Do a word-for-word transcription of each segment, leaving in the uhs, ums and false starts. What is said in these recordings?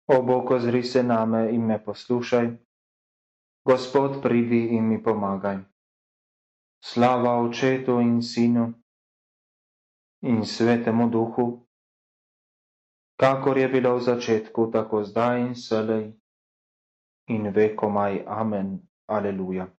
O Bog, ozri se name in me poslušaj. Gospod, pridi in mi pomagaj. Slava Očetu in Sinu in Svetemu Duhu, kakor je bilo v začetku, tako zdaj in vselej in vekomaj. Amen. Aleluja.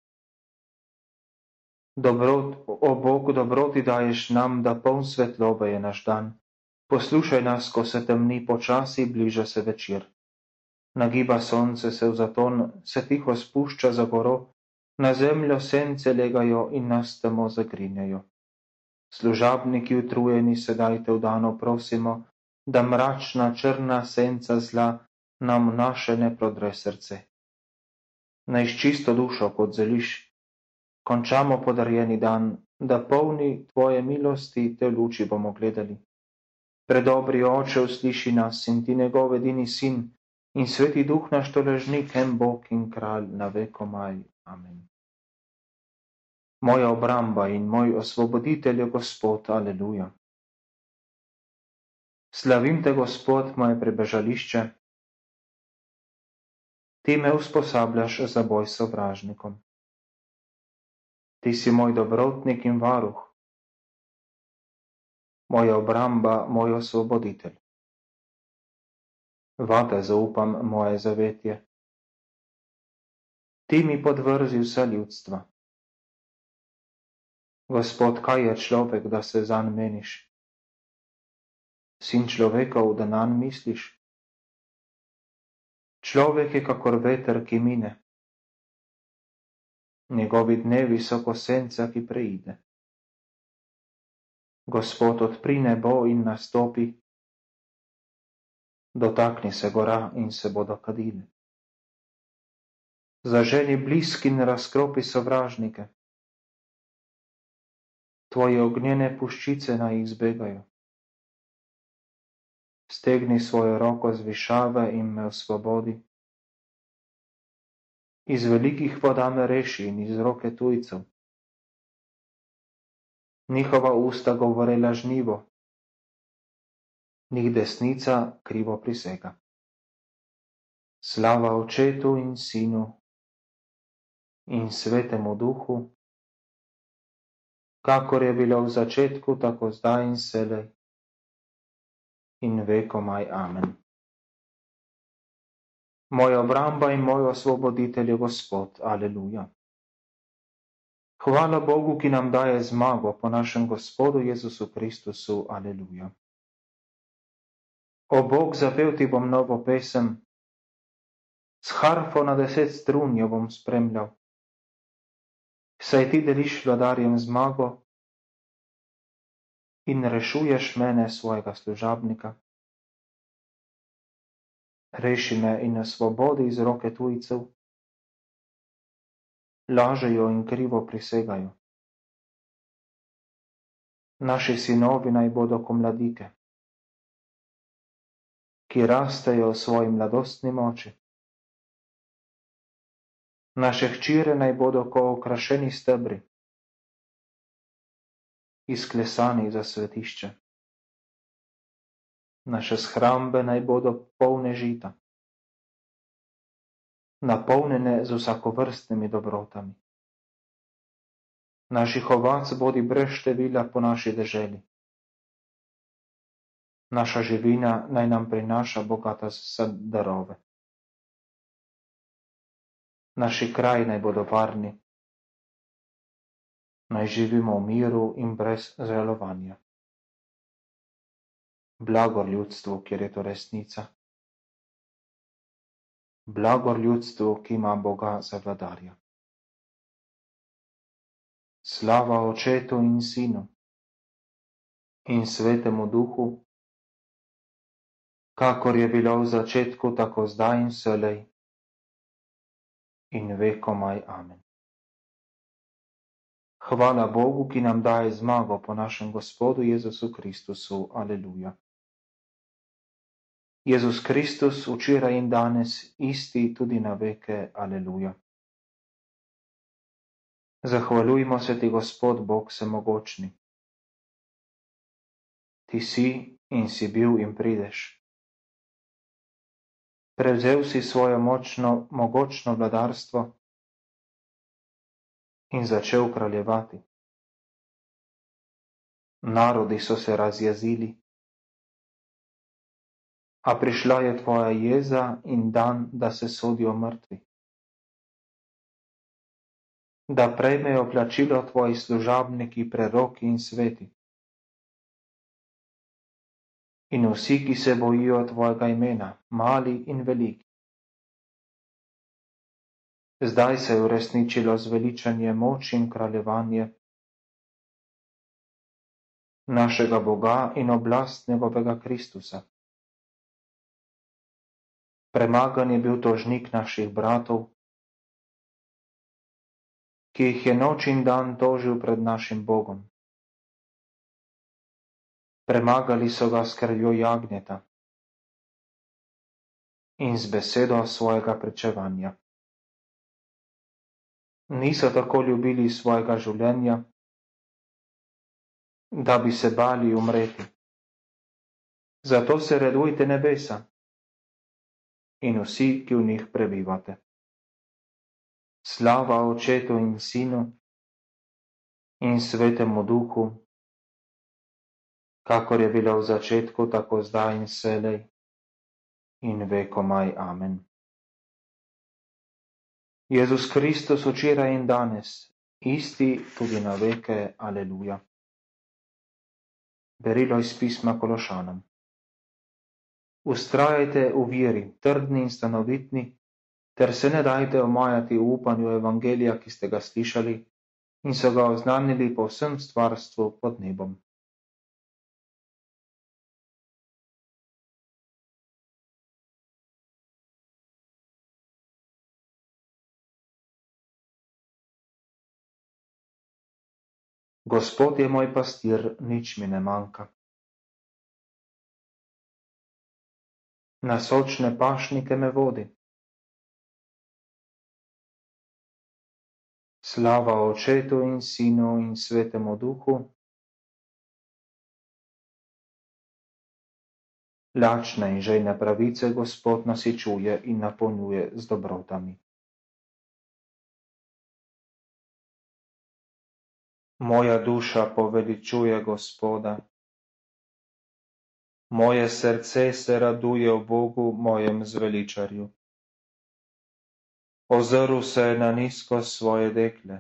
Dobrot, o Bog, dobroti daješ nam, da poln svetlobe je naš dan. Poslušaj nas, ko se temni počasi, bliža se večer. Nagiba sonce se v zaton, se tiho spušča za goro, na zemljo sence legajo in nas temo zagrinjajo. Služabniki utrujeni sedaj te vdano prosimo, da mračna črna senca zla nam naše ne prodre srce. Naj s čisto dušo, kot zeliš, končamo podarjeni dan, da polni tvoje milosti te v luči bomo gledali. Predobri Oče, usliši nas in ti njegov edini sin in Sveti Duh naš tolažnik, en Bog in kralj na vekomaj. Amen. Moja obramba in moj osvoboditelj je Gospod. Aleluja. Slavim te, Gospod, moje prebežališče. Ti me usposabljaš za boj s sovražnikom. Ti si moj dobrotnik in varuh, moja obramba, moj osvoboditelj. Vate zaupam moje zavetje. Ti mi podvrzi vsa ljudstva. Gospod, kaj je človek, da se zanj meniš? Sin človekov, da nanj misliš? Človek je kakor veter, ki mine. Njegovi dnevi so ko senca, ki preide. Gospod, odpri nebo in nastopi, dotakni se gora in se bodo kadile. Zaženi blisk in razkropi sovražnike. Tvoje ognjene puščice naj jih zbegajo. Stegni svojo roko z višave in me osvobodi. Iz velikih voda me reši in iz roke tujcev. Njihova usta govore lažnivo, njih desnica krivo prisega. Slava Očetu in Sinu in Svetemu Duhu, kakor je bilo v začetku, tako zdaj in vselej in vekomaj. Amen. Moja obramba in moj osvoboditelj je Gospod. Aleluja. Hvala Bogu, ki nam daje zmago po našem Gospodu Jezusu Kristusu. Aleluja. O Bog, zapel ti bom novo pesem, s harfo na deset strun jo bom spremljal. Saj ti deliš vladarjem zmago in rešuješ mene, svojega služabnika. Reši me in osvobodi iz roke tujcev. Lažejo in krivo prisegajo. Naši sinovi naj bodo ko mladike, ki rastejo v svoji mladostni moči. Naše hčire naj bodo ko okrašeni stebri, izklesani za svetišče. Naše shrambe naj bodo polne žita, napolnjene z vsakovrstnimi dobrotami. Naših ovac bodi brez števila po naši deželi. Naša živina naj nam prinaša bogata darove. Naši kraji naj bodo varni. Naj živimo v miru in brez žalovanja. Blagor ljudstvu, kjer je to resnica. Blagor ljudstvu, ki ima Boga za vladarja. Slava Očetu in Sinu in Svetemu Duhu, kakor je bilo v začetku, tako zdaj in vselej in vekomaj. Amen. Hvala Bogu, ki nam daje zmago po našem Gospodu Jezusu Kristusu. Aleluja. Jezus Kristus, včeraj in danes, isti tudi na veke. Aleluja. Zahvaljujmo se ti, Gospod Bog vsemogočni. Ti si in si bil in prideš. Prevzel si svoje močno, mogočno vladarstvo in začel kraljevati. Narodi so se razjezili, a prišla je tvoja jeza in dan, da se sodijo mrtvi. Da prejmejo plačilo tvoji služabniki, preroki in sveti. In vsi, ki se bojijo tvojega imena, mali in veliki. Zdaj se je uresničilo zveličanje, moč in kraljevanje našega Boga in oblast njegovega Kristusa. Premagan je bil tožnik naših bratov, ki jih je noč in dan tožil pred našim Bogom. Premagali so ga s krvjo jagnjeta in z besedo svojega pričevanja. Niso tako ljubili svojega življenja, da bi se bali umreti. Zato se radujte nebesa in vsi, ki v njih prebivate. Slava Očetu in Sinu in Svetemu Duhu, kakor je bilo v začetku, tako zdaj in vselej in vekomaj. Amen. Jezus Kristus včeraj in danes, isti tudi na veke. Aleluja. Berilo iz pisma Kološanom. Ustrajajte v veri, trdni in stanovitni, ter se ne dajte omajati v upanju evangelija, ki ste ga slišali in so ga oznanili po vsem stvarstvu pod nebom. Gospod je moj pastir, nič mi ne manjka. Na sočne pašnike me vodi. Slava Očetu in Sinu in Svetemu Duhu. Lačne in žejne pravice Gospod nasičuje in napolnjuje z dobrotami. Moja duša poveličuje Gospoda. Moje srce se raduje v Bogu, mojem zveličarju. Ozrl se je na nizko svoje dekle.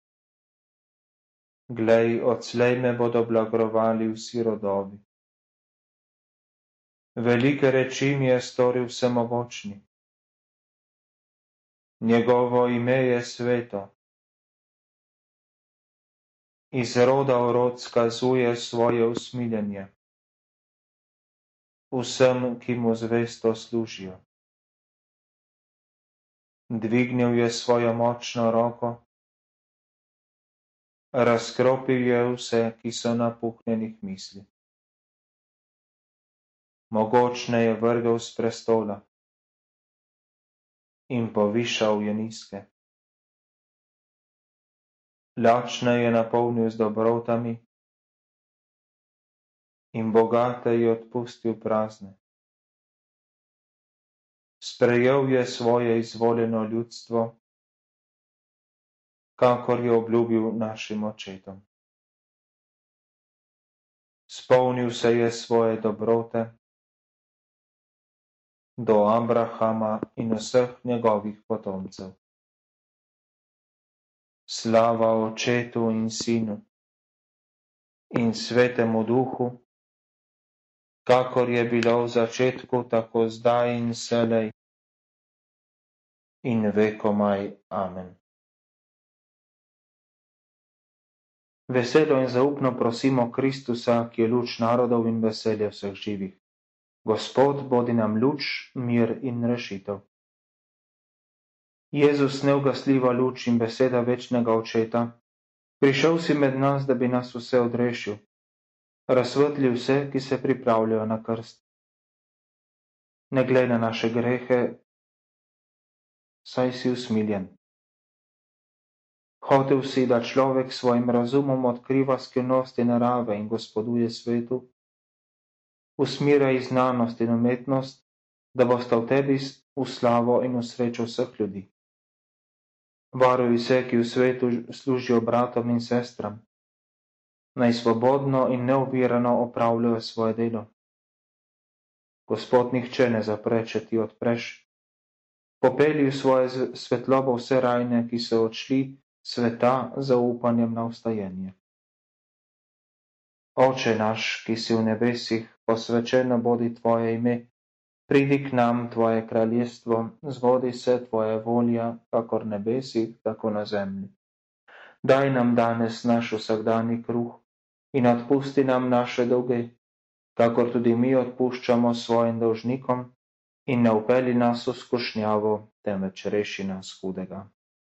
Glej, odslej me bodo blagrovali vsi rodovi. Velike reči mi je storil vsemogočni. Njegovo ime je sveto. Iz roda v rod skazuje svoje usmiljenje vsem, ki mu zvesto služijo. Dvignil je svojo močno roko, razkropil je vse, ki so napuhnjenih misli. Mogočne je vrgel s prestola in povišal je nizke. Lačne je napolnil z dobrotami in bogate je odpustil prazne. Sprejel je svoje izvoljeno ljudstvo, kakor je obljubil našim očetom. Spomnil se je svoje dobrote do Abrahama in vseh njegovih potomcev. Slava Očetu in Sinu in Svetemu Duhu, kakor je bilo v začetku, tako zdaj in vselej in vekomaj. Amen. Veselo in zaupno prosimo Kristusa, ki je luč narodov in veselje vseh živih. Gospod, bodi nam luč, mir in rešitev. Jezus, neugasljiva luč in beseda večnega Očeta, prišel si med nas, da bi nas vse odrešil, razsvetli vse, ki se pripravljajo na krst. Ne glej na naše grehe, saj si usmiljen. Hotel si, da človek svojim razumom odkriva skrivnosti narave in gospoduje svetu, usmirja znanost in umetnost, da bosta v tebi v slavo in v srečo vseh ljudi. Varuj vse, ki v svetu služijo bratom in sestram, naj svobodno in neovirano opravljajo svoje delo. Gospod, nihče ne zapre, če ti odpreš. Popelji v svoje svetlobo vse rajne, ki so odšli sveta za upanjem na vstajenje. Oče naš, ki si v nebesih, posvečeno bodi tvoje ime, pridi k nam tvoje kraljestvo, zgodi se tvoja volja, kakor nebesih, tako na zemlji. Daj nam danes naš vsakdanji kruh in odpusti nam naše dolge, kakor tudi mi odpuščamo svojim dolžnikom, in ne vpelji nas v skušnjavo, temveč reši nas hudega.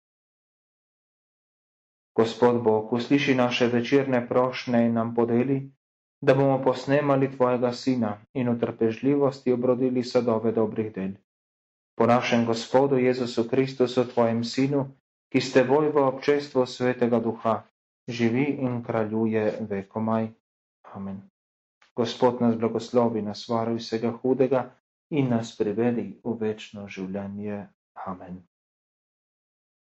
Gospod Bog, usliši naše večerne prošnje in nam podeli, da bomo posnemali tvojega Sina in v trpežljivosti obrodili sadove dobrih del. Po našem Gospodu Jezusu Kristusu, tvojem Sinu, ki ste voj v občestvu Svetega Duha, živi in kraljuje vekomaj. Amen. Gospod nas blagoslovi, nas varuj vsega hudega in nas privedi v večno življenje. Amen.